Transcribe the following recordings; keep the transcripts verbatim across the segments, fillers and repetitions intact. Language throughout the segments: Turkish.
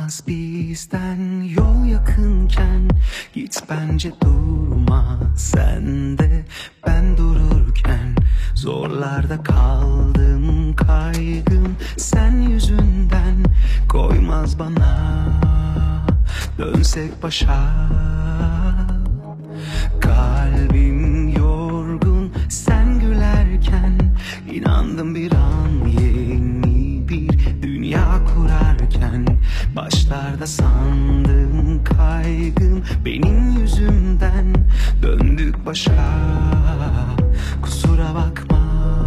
Biraz bizden yol yakınken git, bence durma sen de. Ben dururken zorlarda kaldım, kaygım sen yüzünden koymaz bana. Dönsek başa, kalbim yorgun sen gülerken, inandım bir an yeni bir dünya kurarken. Başlarda sandım kaygım benim yüzümden, döndük başa, kusura bakma.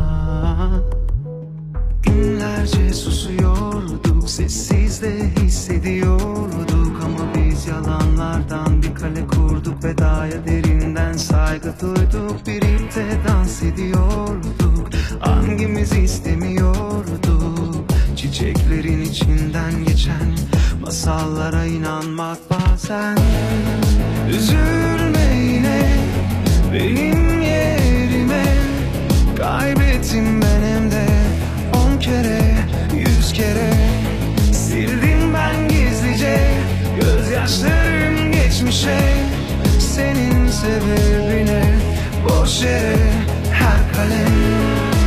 Günlerce susuyorduk, sessiz de hissediyorduk, ama biz yalanlardan bir kale kurduk. Vedaya derinden saygı duyduk, birlikte dans ediyorduk, hangimiz istemiyorduk. Çiçeklerin içinden geçen masallara inanmak bazen. Üzülme yine benim yerime, kaybettim ben hem de on kere, yüz kere. Sildim ben gizlice gözyaşlarım geçmişe, senin sebebine boş yere her kalem.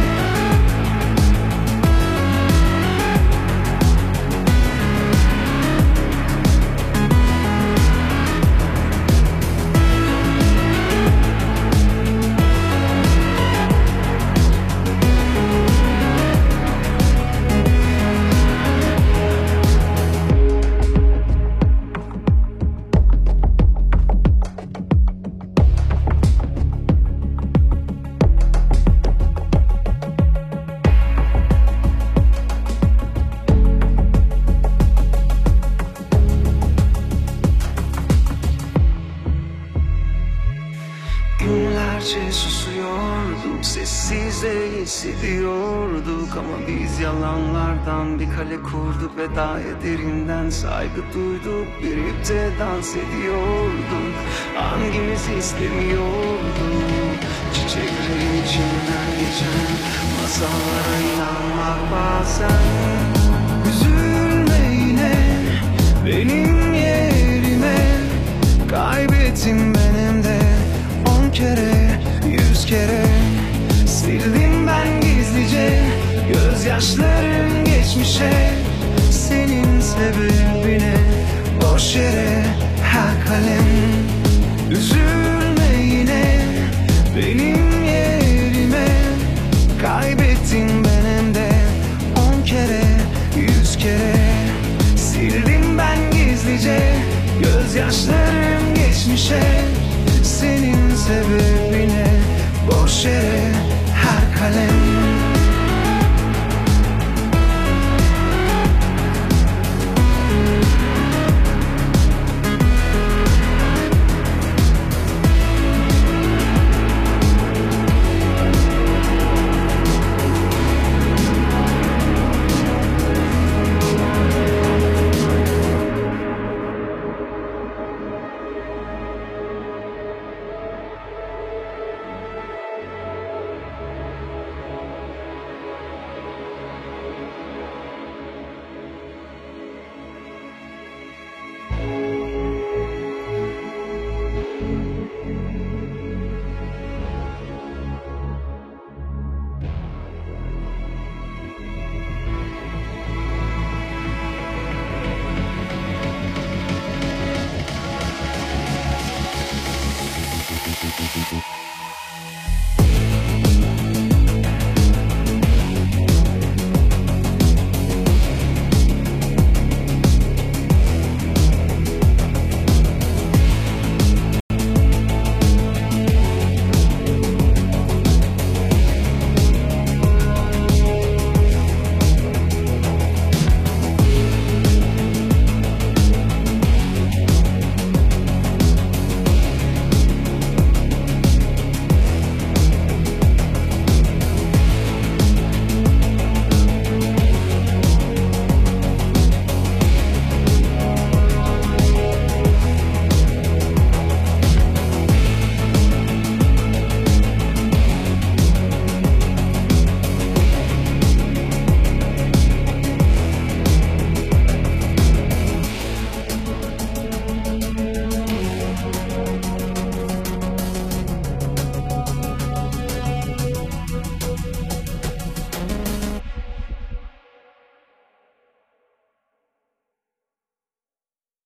Günlerce susuyorduk, sessiz de hissediyorduk, ama biz yalanlardan bir kale kurduk. Vedaya derinden saygı duyduk, birlikte dans ediyorduk, hangimiz istemiyorduk. Çiçeklerin içinden geçen masallara inanmak bazen. Üzülme yine benim yerime, kaybettim ben hem de on kere, yüz kere. Sildim ben gizlice gözyaşlarım geçmişe, senin sebebine boş yere her kalem. Üzülme yine benim yerime, kaybettim ben hem de on kere, yüz kere. Sildim ben gizlice gözyaşlarım geçmişe,